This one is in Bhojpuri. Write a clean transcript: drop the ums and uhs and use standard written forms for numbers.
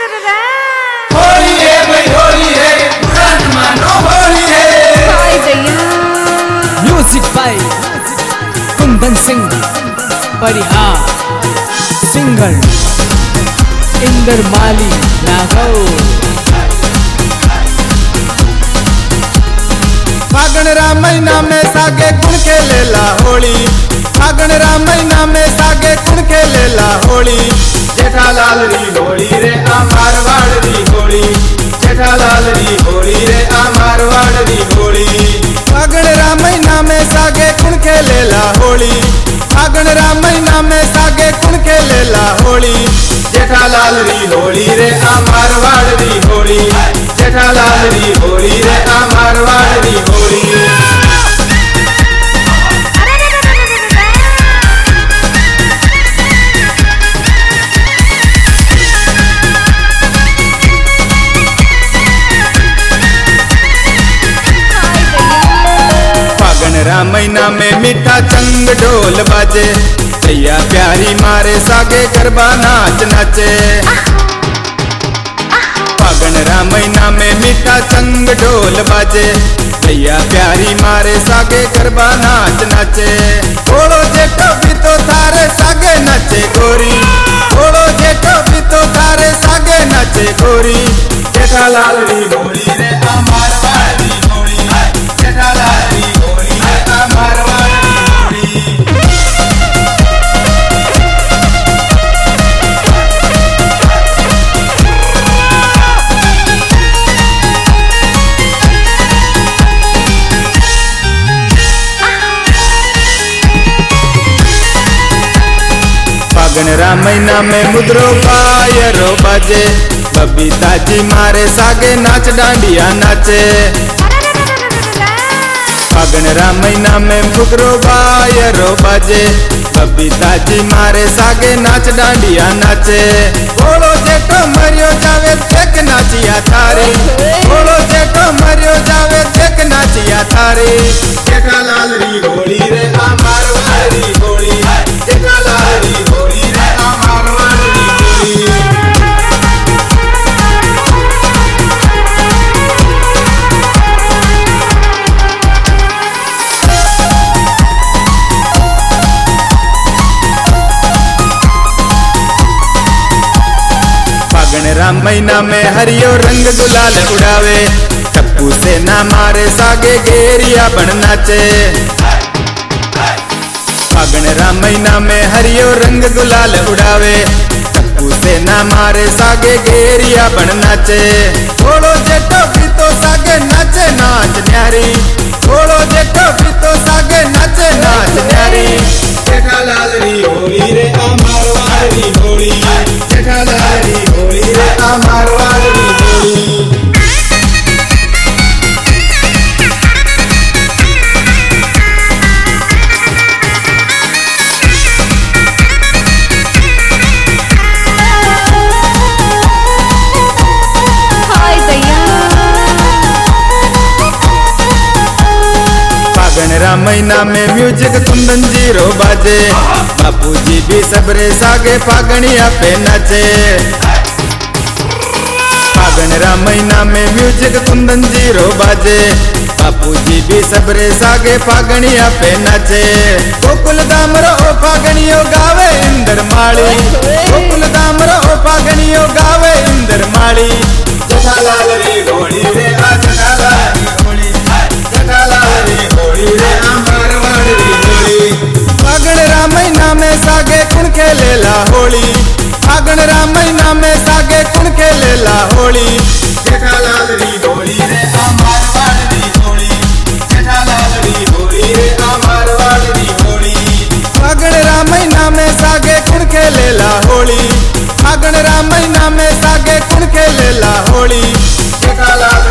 होली है भाई होली है, बुरा न मानो होली है। Music by Kundan Singh Parihar, singer Inder Mali Nagaur. फागण रा महीना में सागे कुण खेलेला होली, फागण रा महीना में सागे कुण खेलेला होली। जेठालाल री होली रे आ मारवाड़ री होली, जेठालाल री होली रे आ मारवाड़ री होली। फागण रा महीना में सागे कुण खेलेला होली, फागण रा महीना में सागे कुण खेलेला होली। जेठालाल री होली रे आ मारवाड़ री होली, जेठालाल री होली रे आ मारवाड़ री होली। महीना में मीठा चंग ढोल बाजे, भैया प्यारी मारे सागे गरबा नाच नाचे। फागण रा महीना में मीठा चंग ढोल बाजे, भैया प्यारी मारे सागे गरबा नाच नाचे। थोड़ो जेठो भी तो थारे सागे नाचे गोरी, थोड़ो जेठो भी तो थारे सागे नाचे गोरी। जेठालाल री होली रे आ मारवाड़ री होली, जेठालाल री होली रे आ मारवाड़ री होली। फागण रा महीना में मुद्रो पायरो बाजे, बबीता जी मारे सागे नाच डांडिया नाचे। फागण रा महीना में मुद्रो पायरो बाजे, बबीता जी मारे सागे नाच डांडिया नाचे। बोलो जेठो मरियो जावे देख नाचिया थारी, बोलो जेठो मरियो जावे देख नाचिया थारी। जेठालाल री होली रे आ मारवाड़ री होली, जेठालाल री होली रे आ मारवाड़ री होली। फागण रा महीना में हरियो रंग गुलाल उड़ावे, टप्पू से ना मारे सागे घेरिया बन नाचे। फागण रा महीना में हरियो रंग गुलाल उड़ावे, टप्पू से ना मारे सागे घेरिया बन नाचे। थोड़ो जेठो भी तो सागे नाचे नाच न्यारी, थोड़ो जेठो भी तो सागे नाचे नाच न्यारी। जेठालाल री होली रे आ मारवाड़ री होली, जेठालाल री होली रे आ मारवाड़ री होली। फागण रा महीना में म्यूजिक कुंदन जीरो बाजे, बापूजी भी सबरे सागे फागणिया पे नाचे। फागण रा महीना में म्यूजिक कुंदन जीरो बाजे, बापूजी भी सबरे सागे फागणिया पे नाचे। गोकुल दामरो ओ फागणियो गावे इंदर माली, गोकुल दामरो ओ फागणियो गावे इंदर माली। जेठालाल री होली रे आ जेठालाल री होली, जेठालाल री होली रे आ मारवाड़ री होली। फागण रा महीना में सागे कुण खेलेला होली, फागण रा महीना में सागे कुण खेलेला होली। जेठालाल री होली रे आ मारवाड़ री होली, जेठालाल री होली रे आ मारवाड़ री होली। फागण रा महीना में सागे कुण खेलेला होली, फागण रा महीना में सागे कुण खेलेला होली। जेठालाल